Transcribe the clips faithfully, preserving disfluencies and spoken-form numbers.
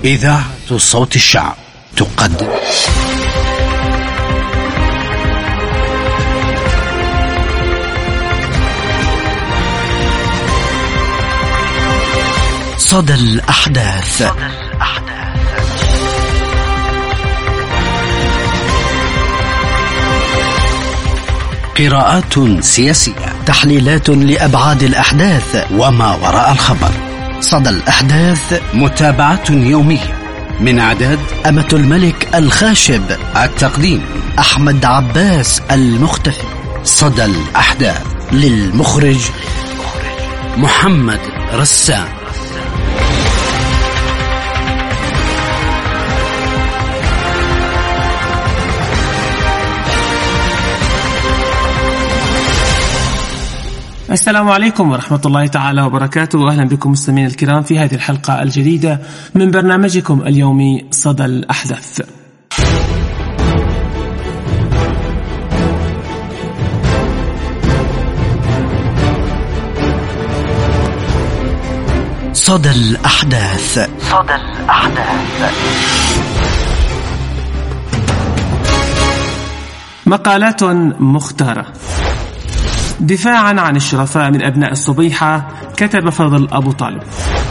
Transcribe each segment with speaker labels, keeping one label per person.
Speaker 1: إذاعة صوت الشعب تقدم صدى الأحداث. قراءات سياسية، تحليلات لأبعاد الأحداث وما وراء الخبر. صدى الأحداث، متابعة يومية من إعداد أمة الملك الخاشب، التقديم أحمد عباس المختفي. صدى الأحداث للمخرج محمد رسام.
Speaker 2: السلام عليكم ورحمة الله تعالى وبركاته، وأهلا بكم مستمعين الكرام في هذه الحلقة الجديدة من برنامجكم اليومي صدى الأحداث.
Speaker 1: صدى الأحداث. صدى الأحداث.
Speaker 2: مقالات مختارة. دفاعا عن الشرفاء من أبناء الصبيحة، كتب فضل أبو طالب: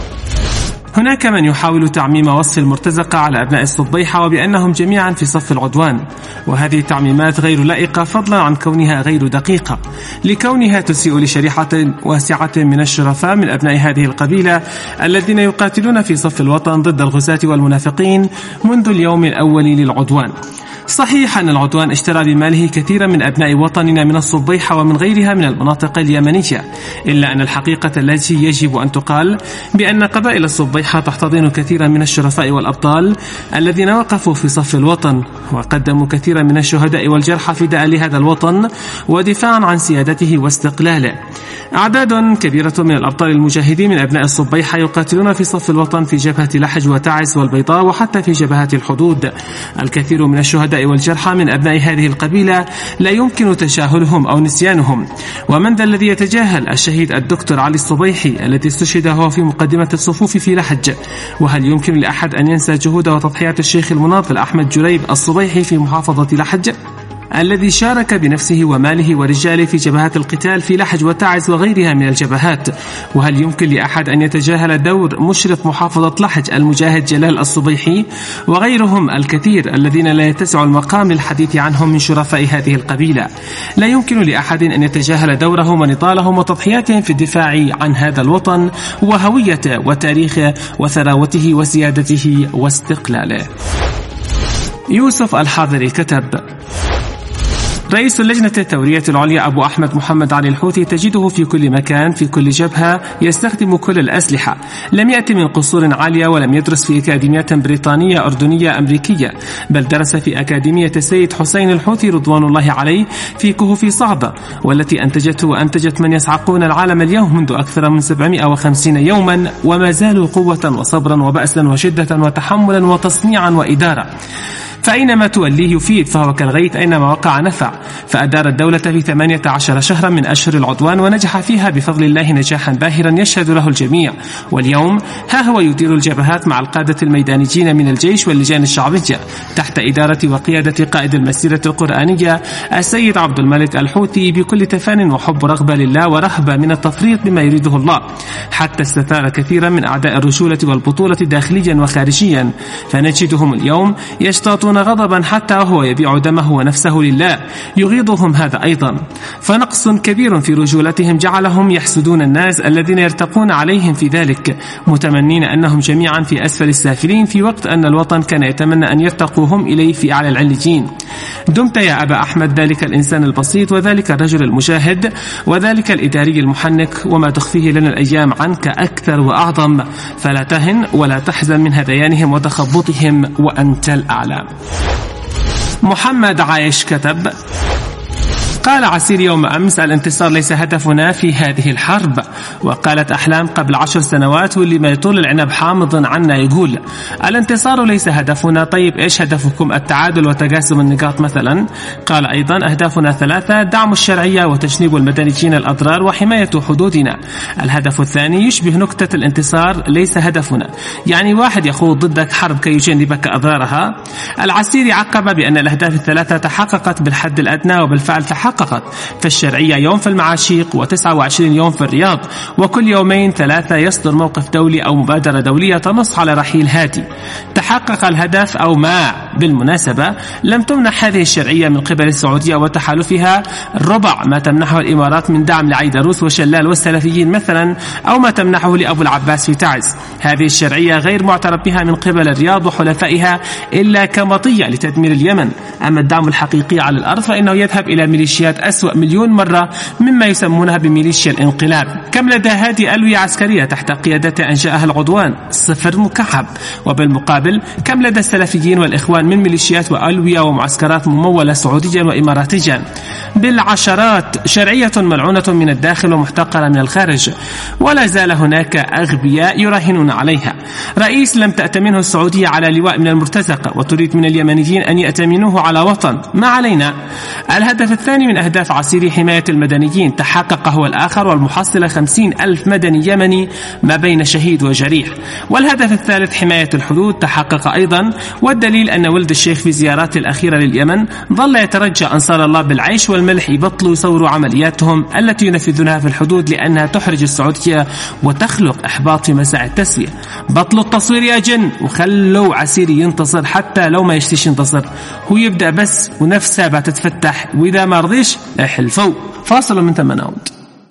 Speaker 2: هناك من يحاول تعميم وصف المرتزقة على أبناء الصبيحة وبأنهم جميعا في صف العدوان، وهذه التعميمات غير لائقة فضلا عن كونها غير دقيقة، لكونها تسيء لشريحة واسعة من الشرفاء من أبناء هذه القبيلة الذين يقاتلون في صف الوطن ضد الغزاة والمنافقين منذ اليوم الأول للعدوان. صحيح أن العدوان اشترى بماله كثيرا من أبناء وطننا من الصبيحة ومن غيرها من المناطق اليمنية، إلا أن الحقيقة التي يجب أن تقال بأن قبائل الصبيحة تحتضن كثيرا من الشرفاء والأبطال الذين وقفوا في صف الوطن وقدموا كثيرا من الشهداء والجرحى فداء لهذا الوطن ودفاعا عن سيادته واستقلاله. أعداد كبيرة من الأبطال المجاهدين من أبناء الصبيحة يقاتلون في صف الوطن في جبهة لحج وتعز والبيضاء وحتى في جبهات الحدود. الكثير من الشهداء والجرحى من أبناء هذه القبيلة لا يمكن تجاهلهم أو نسيانهم، ومن ذا الذي يتجاهل الشهيد الدكتور علي الصبيحي الذي استشهد هو في مقدمة الصفوف في لحج؟ وهل يمكن لأحد أن ينسى جهود وتضحيات الشيخ المناضل أحمد جريب الصبيحي في محافظة لحج الذي شارك بنفسه وماله ورجاله في جبهات القتال في لحج وتعز وغيرها من الجبهات؟ وهل يمكن لأحد أن يتجاهل دور مشرف محافظة لحج المجاهد جلال الصبيحي وغيرهم الكثير الذين لا يتسع المقام للحديث عنهم من شرفاء هذه القبيلة؟ لا يمكن لأحد أن يتجاهل دورهم ونضالهم وتضحياتهم في الدفاع عن هذا الوطن وهويته وتاريخه وثراوته وسيادته واستقلاله. يوسف الحاضري كتب: رئيس اللجنة الثورية العليا أبو أحمد محمد علي الحوثي تجده في كل مكان في كل جبهة يستخدم كل الأسلحة. لم يأتي من قصور عالية ولم يدرس في أكاديميات بريطانية أردنية أمريكية، بل درس في أكاديمية السيد حسين الحوثي رضوان الله عليه في كهوف صعبة، والتي أنتجته وأنتجت من يسعقون العالم اليوم منذ أكثر من سبعمائة وخمسين يوما وما زالوا قوة وصبرا وبأسا وشدة وتحملا وتصنيعا وإدارة. فأينما توليه يفيد، فهو كالغيث أينما وقع نفع. فأدار الدولة في ثمانية عشر شهرا من أشهر العدوان ونجح فيها بفضل الله نجاحا باهرا يشهد له الجميع. واليوم ها هو يدير الجبهات مع القادة الميدانيين من الجيش واللجان الشعبية تحت إدارة وقيادة قائد المسيرة القرآنية السيد عبد الملك الحوثي بكل تفان وحب رغبة لله ورهبة من التفريط بما يريده الله، حتى استثار كثيرا من أعداء الرجولة والبطولة داخليا وخارجيا، فنجدهم اليوم يشتاطون غضبا حتى وهو يبيع دمه ونفسه لله. يغيظهم هذا أيضا، فنقص كبير في رجولتهم جعلهم يحسدون الناس الذين يرتقون عليهم في ذلك، متمنين أنهم جميعا في أسفل السافلين، في وقت أن الوطن كان يتمنى أن يرتقوا هم إليه في أعلى العليين. دمت يا أبا أحمد ذلك الإنسان البسيط وذلك الرجل المجاهد وذلك الإداري المحنك، وما تخفيه لنا الأيام عنك أكثر وأعظم، فلا تهن ولا تحزن من هذيانهم وتخبطهم وأنت الأعلى. محمد عايش كتب: قال عسيري يوم أمس: الانتصار ليس هدفنا في هذه الحرب. وقالت أحلام قبل عشر سنوات واللي ما يطول العنب حامض عنا يقول: الانتصار ليس هدفنا. طيب إيش هدفكم؟ التعادل وتقاسم النقاط مثلا. قال أيضا: أهدافنا ثلاثة: دعم الشرعية وتجنيب المدنيين الأضرار وحماية حدودنا. الهدف الثاني يشبه نكتة الانتصار ليس هدفنا، يعني واحد يخوض ضدك حرب كي يجنبك أضرارها. العسيري عقب بأن الأهداف الثلاثة تحققت بالحد الأدنى، وبالفعل تحققت. فالشرعية يوم في المعاشيق وتسعة وعشرين يوم في الرياض، وكل يومين ثلاثة يصدر موقف دولي أو مبادرة دولية تنص على رحيل هادي. تحقق الهدف أو ما. بالمناسبة لم تمنح هذه الشرعية من قبل السعودية وتحالفها ربع ما تمنحه الإمارات من دعم لعيدروس وشلال والسلفيين مثلا، أو ما تمنحه لأبو العباس في تعز. هذه الشرعية غير معترف بها من قبل الرياض وحلفائها إلا كمطية لتدمير اليمن. أما الدعم الحقيقي على الأرض فإنه يذهب إلى ميليشيات أسوأ مليون مرة مما يسمونها بميليشيا الانقلاب. كم لدى هادي ألوية عسكرية تحت قيادته أنشأها العدوان؟ صفر مكعب. وبالمقابل كم لدى السلفيين والإخوان من ميليشيات وألوية ومعسكرات ممولة سعوديا وإماراتيا؟ بالعشرات. شرعية ملعونة من الداخل ومحتقرة من الخارج، ولا زال هناك أغبياء يراهنون عليها. رئيس لم تأتمنه السعودية على لواء من المرتزقة، وتريد من اليمنيين أن يأتمنوه على وطن. ما علينا. الهدف الثاني من أهداف عسيري حماية المدنيين، تحقق هو الآخر، والمحصلة خمسين ألف مدني يمني ما بين شهيد وجريح. والهدف الثالث حماية الحدود، تحقق أيضا، والدليل أن ولد الشيخ في زياراته الأخيرة لليمن ظل يترجى أنصار الله بالعيش والملح يبطلوا يصوروا عملياتهم التي ينفذونها في الحدود، لأنها تحرج السعودية وتخلق إحباط في مساعي التسوية. بطلوا التصوير يا جن، وخلوا عسيري ينتصر حتى لو ما يشتيش ينتصر، هو يبدأ بس ونفسه بتتفتح، وإذا ما رضيش احلفوا. فاصل من ثم نعود.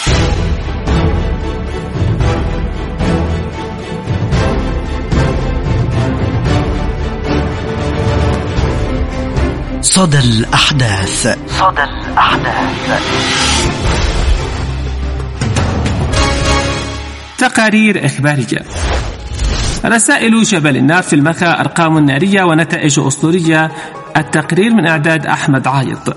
Speaker 1: صدى الأحداث. صدى الأحداث.
Speaker 2: تقارير إخبارية. رسائل جبل النار في المخا، أرقام نارية ونتائج أسطورية. التقرير من إعداد أحمد عايط.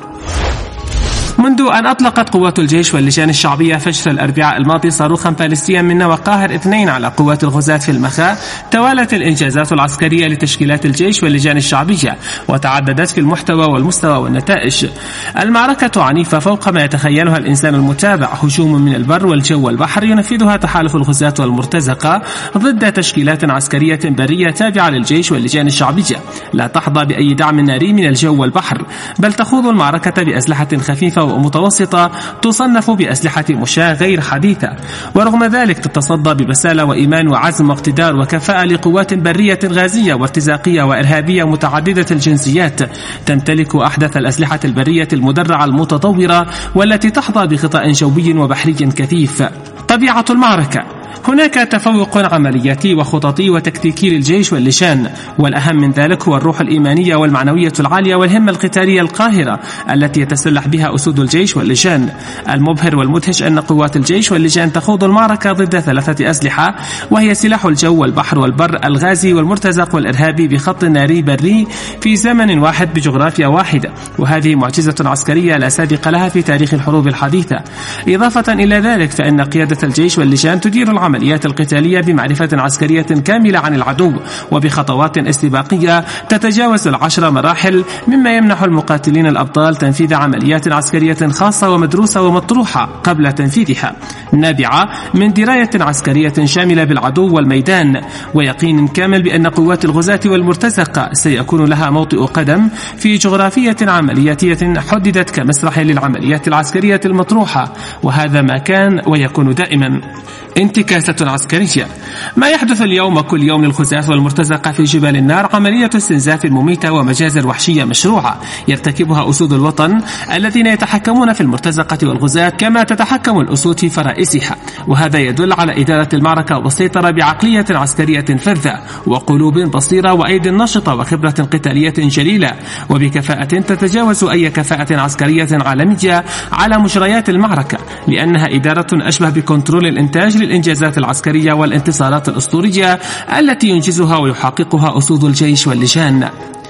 Speaker 2: منذ أن أطلقت قوات الجيش واللجان الشعبية فجر الأربعاء الماضي صاروخا باليستيا من نوع قاهر اثنين على قوات الغزاة في المخا، توالت الإنجازات العسكرية لتشكيلات الجيش واللجان الشعبية، وتعددت في المحتوى والمستوى والنتائج. المعركة عنيفة فوق ما يتخيلها الإنسان المتابع، هجوم من البر والجو والبحر ينفذها تحالف الغزاة والمرتزقة ضد تشكيلات عسكرية برية تابعة للجيش واللجان الشعبية، لا تحظى بأي دعم ناري من الجو والبحر، بل تخوض المعركة بأسلحة خفيفة ومتوسطة تصنف بأسلحة مشاة غير حديثة. ورغم ذلك تتصدى ببسالة وإيمان وعزم واقتدار وكفاءة لقوات برية غازية وارتزاقية وإرهابية متعددة الجنسيات، تمتلك أحدث الأسلحة البرية المدرعة المتطورة، والتي تحظى بغطاء جوي وبحري كثيف. طبيعة المعركة: هناك تفوق عملياتي وخططي وتكتيكي للجيش واللجان، والأهم من ذلك هو الروح الإيمانية والمعنوية العالية والهمة القتالية القاهرة التي يتسلح بها أسود الجيش واللجان. المبهر والمدهش أن قوات الجيش واللجان تخوض المعركة ضد ثلاثة أسلحة، وهي سلاح الجو والبحر والبر، الغازي والمرتزق والإرهابي، بخط ناري بري في زمن واحد بجغرافيا واحدة، وهذه معجزة عسكرية لا سابق لها في تاريخ الحروب الحديثة. إضافة إلى ذلك فإن قيادة الجيش واللجان تدير العمليات القتالية بمعرفة عسكرية كاملة عن العدو، وبخطوات استباقية تتجاوز العشر مراحل، مما يمنح المقاتلين الأبطال تنفيذ عمليات عسكرية خاصة ومدروسة ومطروحة قبل تنفيذها، نابعة من دراية عسكرية شاملة بالعدو والميدان، ويقين كامل بأن قوات الغزاة والمرتزقة سيكون لها موطئ قدم في جغرافية عملياتية حددت كمسرح للعمليات العسكرية المطروحة، وهذا ما كان ويكون دائما. انتكاسة عسكرية: ما يحدث اليوم كل يوم للغزاة والمرتزقة في جبال النار عملية استنزاف مميتة ومجازر وحشية مشروعة يرتكبها أسود الوطن الذين يتحكمون في المرتزقة والغزاة كما تتحكم الأسود في فرائسها، وهذا يدل على إدارة المعركة والسيطرة بعقلية عسكرية فذة وقلوب بصيرة وأيد نشطة وخبرة قتالية جليلة، وبكفاءة تتجاوز أي كفاءة عسكرية عالمية على مجريات المعركة، لأنها إدارة أشبه بكنترول الإنتاج للإنجازات العسكرية والانتصارات الأسطورية التي ينجزها ويحققها أسود الجيش واللجان.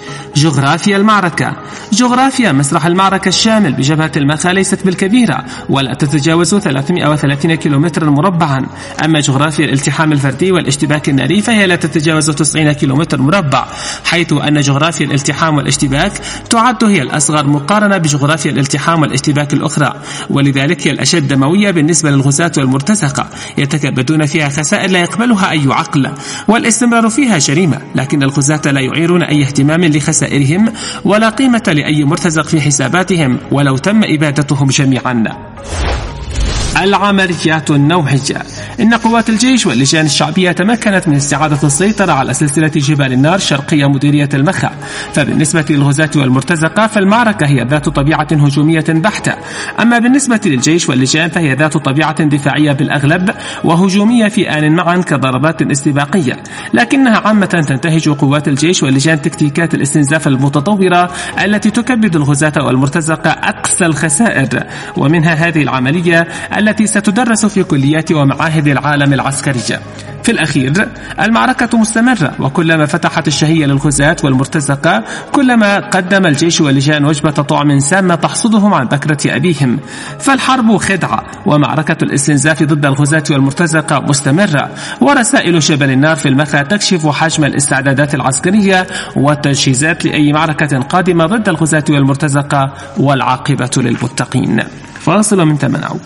Speaker 2: جغرافيا المعركة. جغرافيا مسرح المعركة الشامل بجبهة المخا ليست بالكبيرة ولا تتجاوز ثلاثمائة وثلاثين كيلومترا مربعا، أما جغرافيا الالتحام الفردي والاشتباك الناري فهي لا تتجاوز تسعين كيلومتر مربع، حيث أن جغرافيا الالتحام والاشتباك تعد هي الأصغر مقارنة بجغرافيا الالتحام والاشتباك الأخرى، ولذلك هي الأشد دموية بالنسبة للغزاة والمرتزقة، يتكبدون فيها خسائر لا يقبلها أي عقل، والاستمرار فيها جريمة، لكن الغزاة لا يعيرون أي اهتمام لخسائرهم ولا قيمة لأي مرتزق في حساباتهم ولو تم إبادتهم جميعا. العمليات النوعية. إن قوات الجيش واللجان الشعبية تمكنت من استعادة السيطرة على سلسلة جبال النار شرقية مديرية المخا، فبالنسبة للغزاة والمرتزقة فالمعركة هي ذات طبيعة هجومية بحتة، أما بالنسبة للجيش واللجان فهي ذات طبيعة دفاعية بالأغلب وهجومية في آن معا كضربات استباقية، لكنها عامة تنتهج قوات الجيش واللجان تكتيكات الاستنزاف المتطورة التي تكبد الغزاة والمرتزقة أقصى الخسائر، ومنها هذه العملية التي ستدرس في كليات ومعاهد العالم العسكرية. في الأخير المعركة مستمرة، وكلما فتحت الشهية للغزاة والمرتزقة كلما قدم الجيش واللجان وجبة طعم سامة تحصدهم عن بكرة أبيهم، فالحرب خدعة، ومعركة الاستنزاف ضد الغزاة والمرتزقة مستمرة، ورسائل جبل النار في المخا تكشف حجم الاستعدادات العسكرية والتجهيزات لأي معركة قادمة ضد الغزاة والمرتزقة، والعاقبة للمتقين. فاصل من ثمن عوب.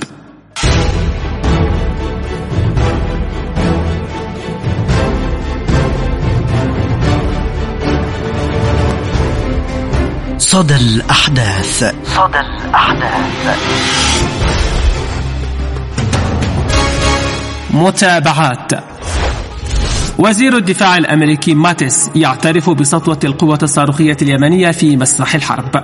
Speaker 1: صدى الأحداث. صدى الأحداث.
Speaker 2: متابعات. وزير الدفاع الأمريكي ماتيس يعترف بسطوة القوة الصاروخية اليمنية في مسرح الحرب.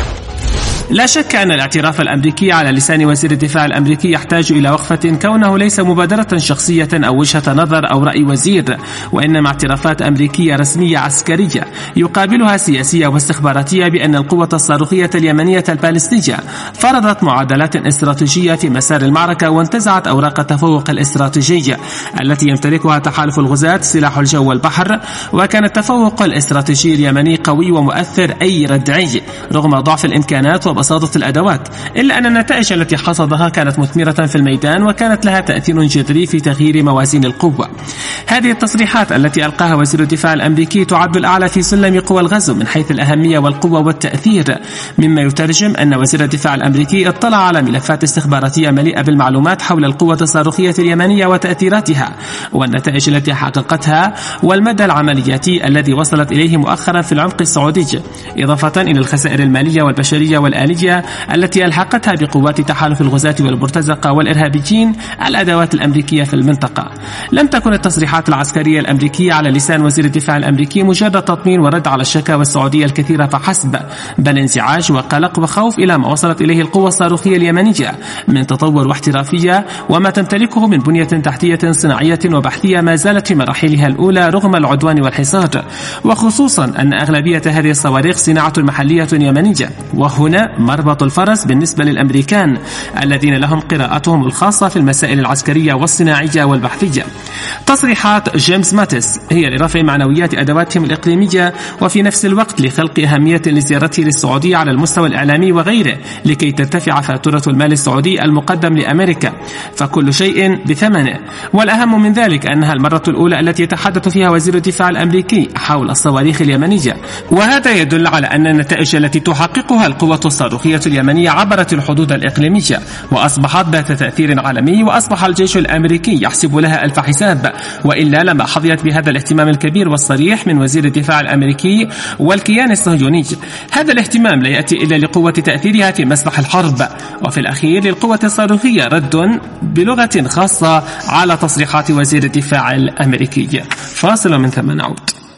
Speaker 2: لا شك أن الاعتراف الأمريكي على لسان وزير الدفاع الأمريكي يحتاج إلى وقفة، كونه ليس مبادرة شخصية أو وجهة نظر أو رأي وزير، وإنما اعترافات أمريكية رسمية عسكرية يقابلها سياسية واستخباراتية بأن القوة الصاروخية اليمنية البالستية فرضت معادلات استراتيجية في مسار المعركة وانتزعت أوراق التفوق الاستراتيجي التي يمتلكها تحالف الغزاة سلاح الجو والبحر، وكان التفوق الاستراتيجي اليمني قوي ومؤثر أي ردعي رغم ضعف الإمكانات وبساطة الأدوات، إلا أن النتائج التي حصدها كانت مثمرة في الميدان وكانت لها تأثير جذري في تغيير موازين القوة. هذه التصريحات التي ألقاها وزير الدفاع الأمريكي تعد الأعلى في سلم قوى الغزو من حيث الأهمية والقوة والتأثير، مما يترجم أن وزير الدفاع الأمريكي اطلع على ملفات استخباراتية مليئة بالمعلومات حول القوة الصاروخية اليمنية وتأثيراتها والنتائج التي حققتها والمدى العملياتي الذي وصلت إليه مؤخرا في العمق السعودي، إضافة إلى الخسائر المالية والبشرية والآلية التي ألحقتها بقوات تحالف الغزاة والمرتزقة والإرهابيين الأدوات الأمريكية في المنطقة. لم تكن التصريحات العسكرية الأمريكية على لسان وزير الدفاع الأمريكي مجرد تطمين ورد على الشكاوى السعودية الكثيرة فحسب، بل انزعاج وقلق وخوف إلى ما وصلت إليه القوة الصاروخية اليمنية من تطور واحترافية وما تمتلكه من بنية تحتية صناعية وبحثية ما زالت في مراحلها الأولى رغم العدوان والحصار، وخصوصا أن أغلبية هذه الصواريخ صناعة محلية يمنية. وهنا مربط الفرس بالنسبة للأمريكان الذين لهم قراءتهم الخاصة في المسائل العسكرية والصناعية والبحثية. تصريحات جيمس ماتيس هي لرفع معنويات أدواتهم الإقليمية وفي نفس الوقت لخلق أهمية لزيارته للسعودية على المستوى الإعلامي وغيره لكي ترتفع فاتورة المال السعودي المقدم لأمريكا، فكل شيء بثمنه. والأهم من ذلك أنها المرة الأولى التي يتحدث فيها وزير الدفاع الأمريكي حول الصواريخ اليمنية، وهذا يدل على أن النتائج التي تحققها القوة الصاروخية اليمنية عبرت الحدود الإقليمية وأصبحت ذات تأثير عالمي، وأصبح الجيش الأمريكي يحسب لها ألف حساب، وإلا لما حظيت بهذا الاهتمام الكبير والصريح من وزير الدفاع الأمريكي والكيان الصهيوني. هذا الاهتمام لا يأتي إلا لقوة تأثيرها في مسرح الحرب، وفي الأخير للقوة الصاروخية رد بلغة خاصة على تصريحات وزير الدفاع الأمريكي. فاصل من ثم نعود.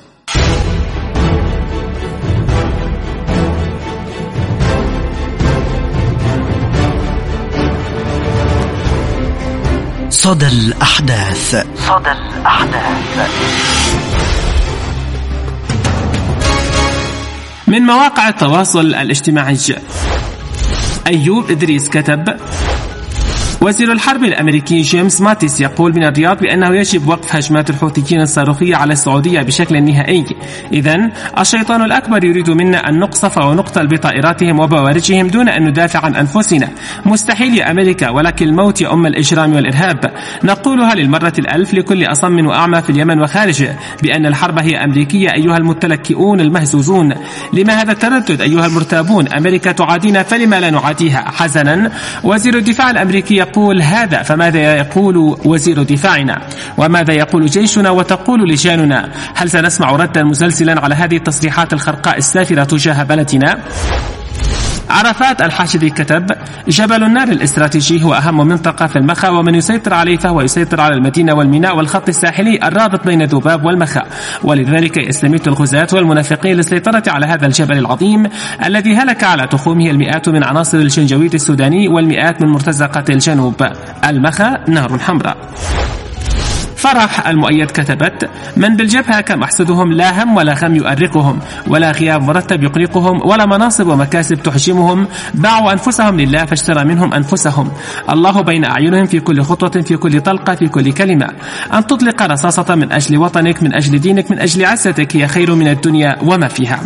Speaker 1: صدى الأحداث. صدى الأحداث.
Speaker 2: من مواقع التواصل الاجتماعي، أيوب إدريس كتب: وزير الحرب الأمريكي جيمس ماتيس يقول من الرياض بأنه يجب وقف هجمات الحوثيين الصاروخية على السعودية بشكل نهائي. إذن الشيطان الأكبر يريد منا أن نقصف ونقتل بطائراتهم وبوارجهم دون أن ندافع عن أنفسنا. مستحيل يا أمريكا، ولكن الموت يا أم الإجرام والإرهاب. نقولها للمرة الألف لكل أصم وأعمى في اليمن وخارجه بأن الحرب هي أمريكية أيها المتلكئون المهزوزون. لما هذا التردد أيها المرتابون؟ أمريكا تعادينا فلما لا نعاديها؟ حسنا، وزير الدفاع الأمريكي يقول هذا، فماذا يقول وزير دفاعنا؟ وماذا يقول جيشنا وتقول لجاننا؟ هل سنسمع ردا مسلسلا على هذه التصريحات الخرقاء السافرة تجاه بلدنا؟ عرفات الحاشدي كتب: جبل النار الاستراتيجي هو أهم منطقة في المخا، ومن يسيطر عليه فهو يسيطر على المدينة والميناء والخط الساحلي الرابط بين ذباب والمخا، ولذلك يستميت الغزاة والمنافقين للسيطرة على هذا الجبل العظيم الذي هلك على تخومه المئات من عناصر الجنجويد السوداني والمئات من مرتزقة الجنوب. المخا نار حمراء. فرح المؤيد كتبت: من بالجبهة كم أحسدهم، لا هم ولا غم يؤرقهم، ولا غياب مرتب يقلقهم، ولا مناصب ومكاسب تحجمهم. باعوا أنفسهم لله فاشترى منهم أنفسهم. الله بين أعينهم في كل خطوة، في كل طلقة، في كل كلمة. أن تطلق رصاصة من أجل وطنك، من أجل دينك، من أجل عزتك هي خير من الدنيا وما فيها.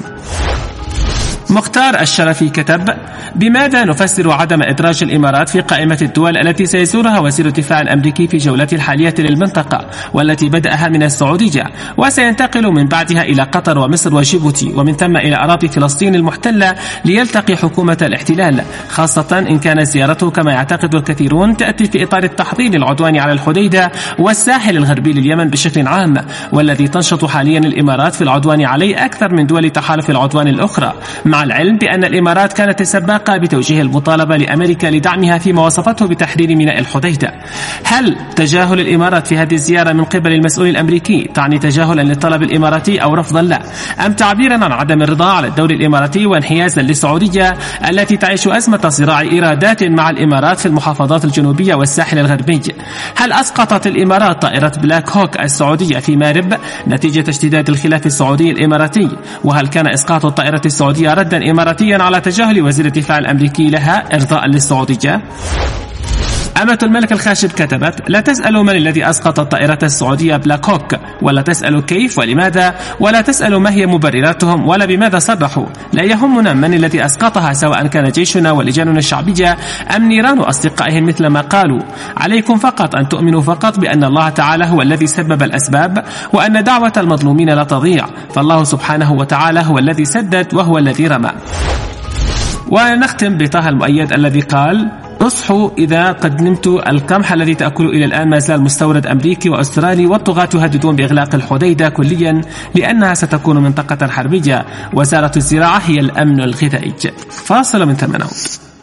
Speaker 2: مختار الشرفي كتب: بماذا نفسر عدم إدراج الإمارات في قائمة الدول التي سيزورها وزير الدفاع الأمريكي في جولته الحالية للمنطقة، والتي بدأها من السعودية وسينتقل من بعدها إلى قطر ومصر وجيبوتي، ومن ثم إلى أراضي فلسطين المحتلة ليلتقي حكومة الاحتلال، خاصة إن كانت زيارته كما يعتقد الكثيرون تأتي في إطار التحضير للعدوان على الحديدة والساحل الغربي لليمن بشكل عام، والذي تنشط حاليا الإمارات في العدوان عليه أكثر من دول تحالف العدوان الأخرى، مع العلم بأن الإمارات كانت السباقة بتوجيه المطالبة لأمريكا لدعمها فيما وصفته بتحرير ميناء الحديدة. هل تجاهل الإمارات في هذه الزيارة من قبل المسؤول الأمريكي تعني تجاهلا للطلب الإماراتي أو رفضا له، أم تعبيرا عن عدم الرضا على الدور الإماراتي وانحيازا للسعودية التي تعيش أزمة صراع إيرادات مع الإمارات في المحافظات الجنوبية والساحل الغربي؟ هل أسقطت الإمارات طائرة بلاك هوك السعودية في مارب نتيجة اشتداد الخلاف السعودي الإماراتي؟ وهل كان إسقاط الطائرة السعودية ردا إماراتيا على تجاهل وزير الدفاع الأمريكي لها إرضاء للسعودية؟ أمة الملك الخاشب كتبت: لا تسألوا من الذي أسقط الطائرة السعودية بلاك هوك، ولا تسألوا كيف ولماذا، ولا تسألوا ما هي مبرراتهم ولا بماذا صرحوا. لا يهمنا من الذي أسقطها، سواء كان جيشنا ولجاننا الشعبية أم نيران أصدقائهم مثل ما قالوا. عليكم فقط أن تؤمنوا فقط بأن الله تعالى هو الذي سبب الأسباب، وأن دعوة المظلومين لا تضيع، فالله سبحانه وتعالى هو الذي سدد وهو الذي رمى. ونختم بطه المؤيد الذي قال: اصحوا إذا قد نمتوا، القمح الذي تأكل إلى الآن ما زال مستورد أمريكي وأسترالي، والطغاة يهددون بإغلاق الحديدة كليا لأنها ستكون منطقة حربية. وزارة الزراعة هي الأمن الغذائي. فاصل من ثم نعود.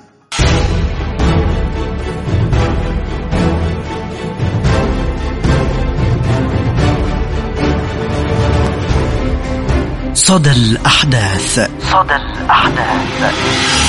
Speaker 1: صدى الأحداث. صدى الأحداث.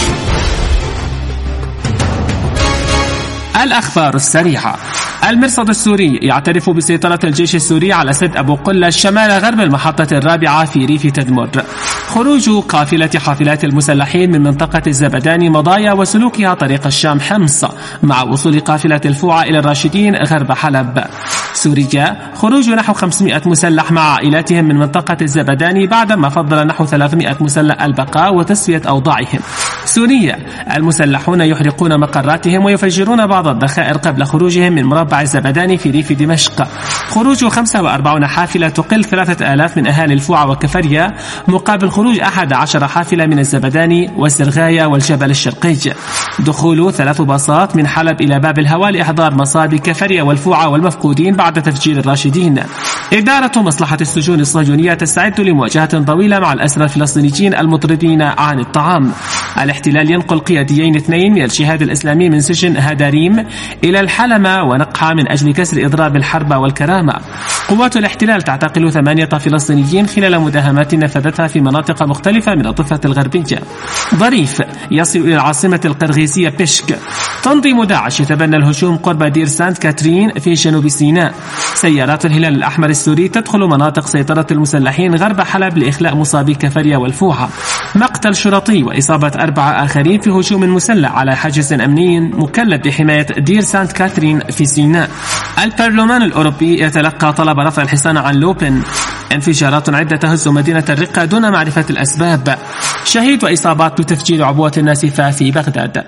Speaker 2: الأخبار السريعة. المرصد السوري يعترف بسيطرة الجيش السوري على سد أبو قلة شمال غرب المحطة الرابعة في ريف تدمر. خروج قافلة حافلات المسلحين من منطقة الزبداني مضايا وسلوكها طريق الشام حمص، مع وصول قافلة الفوعة إلى الراشدين غرب حلب. سوريا خروج نحو خمسمائة مسلح مع عائلاتهم من منطقة الزبداني بعدما فضل نحو ثلاثمائة مسلح البقاء وتسوية أوضاعهم. سوريا المسلحون يحرقون مقراتهم ويفجرون بعض الذخائر قبل خروجهم من مربع الزبداني في ريف دمشق. خروج خمسة وأربعين حافلة تقل ثلاثة آلاف من أهالي الفوعة وكفريا، مقابل خروج أحد عشر حافلة من الزبداني والسرغاية والجبل الشرقي. دخول ثلاث باصات من حلب إلى باب الهواء لإحضار مصاب كفريا والفوعة والمفقودين بعد تفجير الراشدين. إدارة مصلحة السجون الصهيونية تستعد لمواجهة طويلة مع الأسرى الفلسطينيين المطردين عن الطعام. الاحتلال ينقل قياديين اثنين من الجهاد الإسلامي من سجن هداريم إلى الحلمة ونقحة من أجل كسر إضراب الحرب والكرامة. قوات الاحتلال تعتقل ثمانية فلسطينيين خلال مداهمات نفذتها في مناطق مختلفة من الضفة الغربية. ظريف يصل إلى العاصمة القرغيزية بشك. تنظيم داعش يتبنى الهجوم قرب دير سانت كاترين في جنوب سيناء. سيارات الهلال الأحمر السوري تدخل مناطق سيطرة المسلحين غرب حلب لإخلاء مصابي كفريا والفوحة. مقتل شرطي وإصابة أربعة آخرين في هجوم مسلح على حاجز أمني مكلف بحماية دير سانت كاترين في سيناء. البرلمان الأوروبي يتلقى طلب رفع الحصان عن لوبن. انفجارات عدة تهز مدينة الرقة دون معرفة الأسباب. شهيد وإصابات بتفجير عبوة ناسفة في بغداد.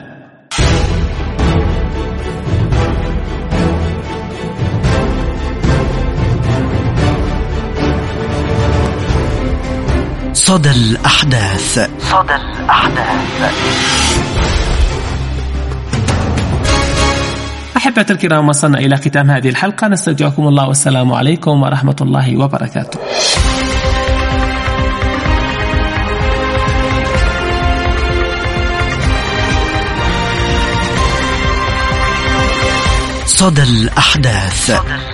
Speaker 1: صدى الأحداث. صدى الأحداث.
Speaker 2: أحبة الكرام، وصلنا إلى ختام هذه الحلقة. نستودعكم الله والسلام عليكم ورحمة الله وبركاته.
Speaker 1: صدى الأحداث.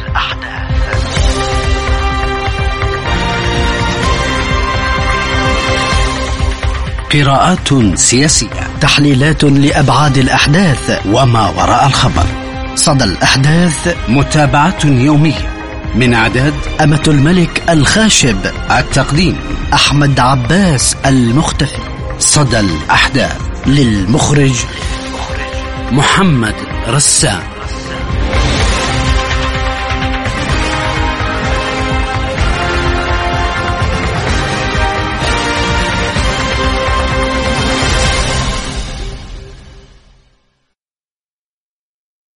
Speaker 1: قراءات سياسية، تحليلات لأبعاد الأحداث وما وراء الخبر. صدى الأحداث، متابعة يومية. من إعداد أمة الملك الخاشب، التقديم أحمد عباس المختفي. صدى الأحداث، للمخرج محمد رسام.